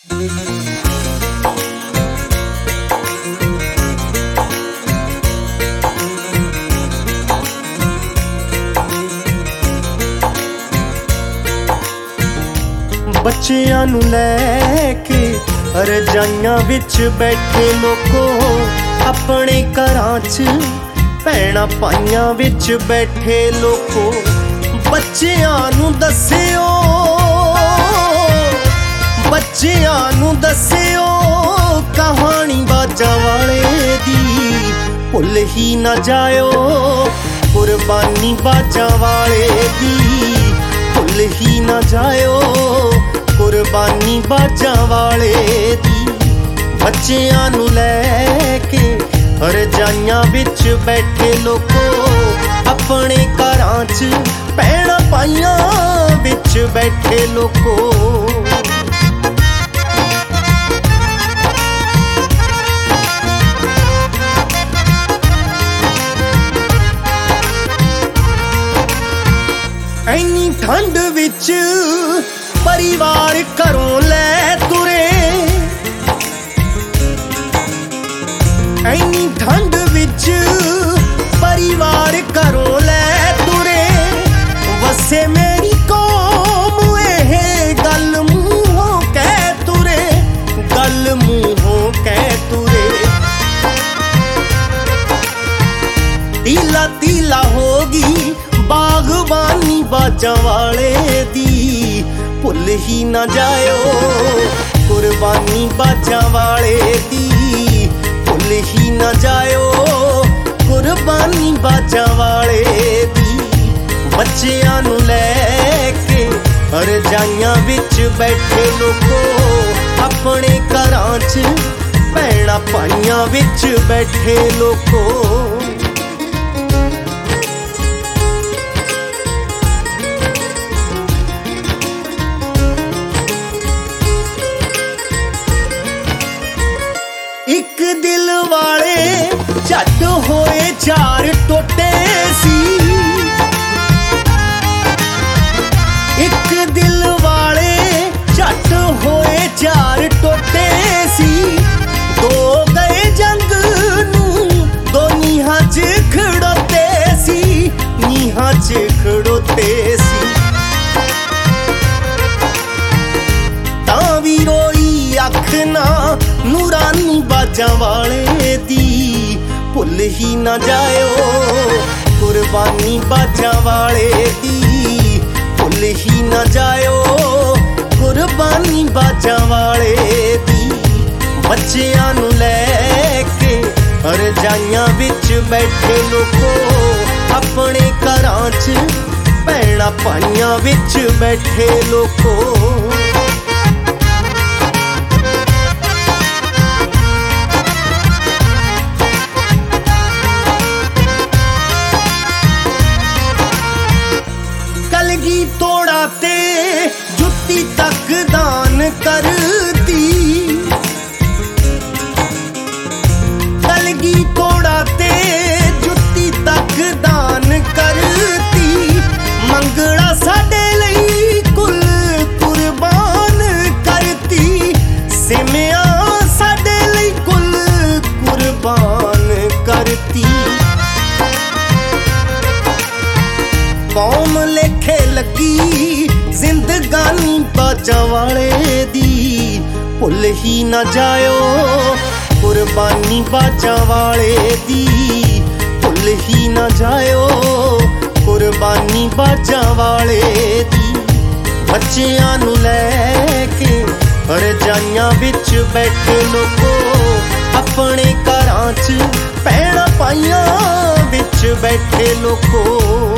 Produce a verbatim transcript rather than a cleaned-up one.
ਬੱਚਿਆਂ ਨੂੰ ਲੈ ਕੇ ਰਜਾਈਆਂ ਵਿੱਚ ਬੈਠੇ ਲੋਕੋ, ਆਪਣੇ ਘਰਾਂ 'ਚ ਭੈਣਾਂ ਪਾਈਆਂ ਵਿੱਚ ਬੈਠੇ ਲੋਕੋ। ਬੱਚਿਆਂ ਨੂੰ ਦੱਸਿਓ, ਬੱਚਿਆਂ ਨੂੰ ਦੱਸਿਓ ਕਹਾਣੀ ਬਾਜਾਂ ਵਾਲੇ ਦੀ, ਭੁੱਲ ਹੀ ਨਾ ਜਾਇਓ ਕੁਰਬਾਨੀ ਬਾਜਾਂ ਵਾਲੇ ਦੀ, ਭੁੱਲ ਹੀ ਨਾ ਜਾਇਓ ਕੁਰਬਾਨੀ ਬਾਜਾਂ ਵਾਲੇ ਦੀ। ਬੱਚਿਆਂ ਨੂੰ ਲੈ ਕੇ ਰਜਾਈਆਂ ਵਿੱਚ ਬੈਠੇ ਲੋਕੋ, ਆਪਣੇ ਘਰਾਂ 'ਚ ਭੈਣਾਂ ਪਾਈਆਂ ਵਿੱਚ ਬੈਠੇ ਲੋਕੋ। ਐਨੀ ਠੰਡ ਵਿੱਚ ਪਰਿਵਾਰ ਘਰੋਂ ਲੈ ਤੁਰੇ, ਐਨੀ ਠੰਡ ਵਿੱਚ ਪਰਿਵਾਰ ਘਰੋਂ ਲੈ ਤੁਰੇ। ਵਸੇ ਮੇਰੀ ਕੌਮ ਇਹ ਗੱਲ ਮੂੰਹੋਂ ਕਹਿ ਤੁਰੇ, ਗੱਲ ਮੂੰਹੋਂ ਕਹਿ ਤੁਰੇ। ਤੀਲਾ ਤੀਲਾ ਹੋ ਗਈ ਬਾਗਬਾਨੀ ਬਾਜਾਂ ਵਾਲੇ ਦੀ, ਭੁੱਲ ਹੀ ਨਾ ਜਾਇਓ ਕੁਰਬਾਨੀ ਬਾਜਾਂ ਵਾਲੇ ਦੀ, ਭੁੱਲ ਹੀ ਨਾ ਜਾਇਓ ਕੁਰਬਾਨੀ ਬਾਜਾਂ ਵਾਲੇ ਦੀ। ਬੱਚਿਆਂ ਨੂੰ ਲੈ ਕੇ ਰਜਾਈਆਂ ਵਿੱਚ ਬੈਠੇ ਲੋਕੋ, ਆਪਣੇ ਘਰਾਂ 'ਚ ਭੈਣਾਂ ਪਾਈਆਂ ਵਿੱਚ ਬੈਠੇ ਲੋਕੋ। ਇੱਕ ਦਿਲ ਵਾਲੇ ਝੱਟ ਹੋਏ ਚਾਰ ਟੋਟੇ ਸੀ, ਇੱਕ ਦਿਲ ਵਾਲੇ ਝੱਟ ਹੋਏ ਚਾਰ ਟੋਟੇ ਸੀ। ਦੋ ਗਏ ਜੰਗ ਨੂੰ ਦੋ ਨੀਹਾਂ 'ਚ ਖੜੋਤੇ ਸੀ, ਨੀਹਾਂ 'ਚ ਖੜੋਤੇ ਸੀ। ਤਾਂ ਵੀ ਰੋਈ ਅੱਖ ਨਾ ਨੂਰਾਨੀ ਬਾਜਾਂ ਵਾਲੇ ਦੀ, ਭੁੱਲ ਹੀ ਨਾ ਜਾਇਓ ਕੁਰਬਾਨੀ ਬਾਜਾਂ ਵਾਲੇ ਦੀ, ਭੁੱਲ ਹੀ ਨਾ ਜਾਇਓ ਕੁਰਬਾਨੀ ਬਾਜਾਂ ਵਾਲੇ ਦੀ। ਬੱਚਿਆਂ ਨੂੰ ਲੈ ਕੇ ਰਜਾਈਆਂ ਵਿੱਚ ਬੈਠੇ ਲੋਕੋ, ਆਪਣੇ ਘਰਾਂ 'ਚ ਭੈਣਾਂ ਪਾਈਆਂ ਵਿੱਚ ਬੈਠੇ ਲੋਕੋ। ਕਲਗੀ ਤੋੜਾ ਤੇ ਜੁੱਤੀ ਤੱਕ ਦਾਨ ਕਰਦੀ, ਕਲਗੀ ਤੋੜਾ ਤੇ ਜੁੱਤੀ ਤੱਕ ਦਾਨ ਕਰਦੀ। ਮੰਗਣਾ ਸਾਡੇ ਲਈ ਕੁੱਲ ਕੁਰਬਾਨ ਕਰਤੀ, ਸਿਮਿਆਂ ਸਾਡੇ ਲਈ ਕੁੱਲ ਕੁਰਬਾਨ ਕਰਤੀ। ਕੌਮ ਲੇਖੇ ਲੱਗੀ ਜ਼ਿੰਦਗਾਨੀ ਬਾਜਾਂ ਵਾਲੇ ਦੀ, ਭੁੱਲ ਹੀ ਨਾ ਜਾਇਓ ਕੁਰਬਾਨੀ ਬਾਜਾਂ ਵਾਲੇ ਦੀ, ਭੁੱਲ ਹੀ ਨਾ ਜਾਇਓ ਕੁਰਬਾਨੀ ਬਾਜਾਂ ਵਾਲੇ ਦੀ। ਬੱਚਿਆਂ ਨੂੰ ਲੈ ਕੇ ਰਜਾਈਆਂ ਵਿੱਚ ਬੈਠੇ ਲੋਕੋ, ਆਪਣੇ ਘਰਾਂ 'ਚ ਭੈਣਾਂ ਪਾਈਆਂ ਵਿੱਚ ਬੈਠੇ ਲੋਕੋ।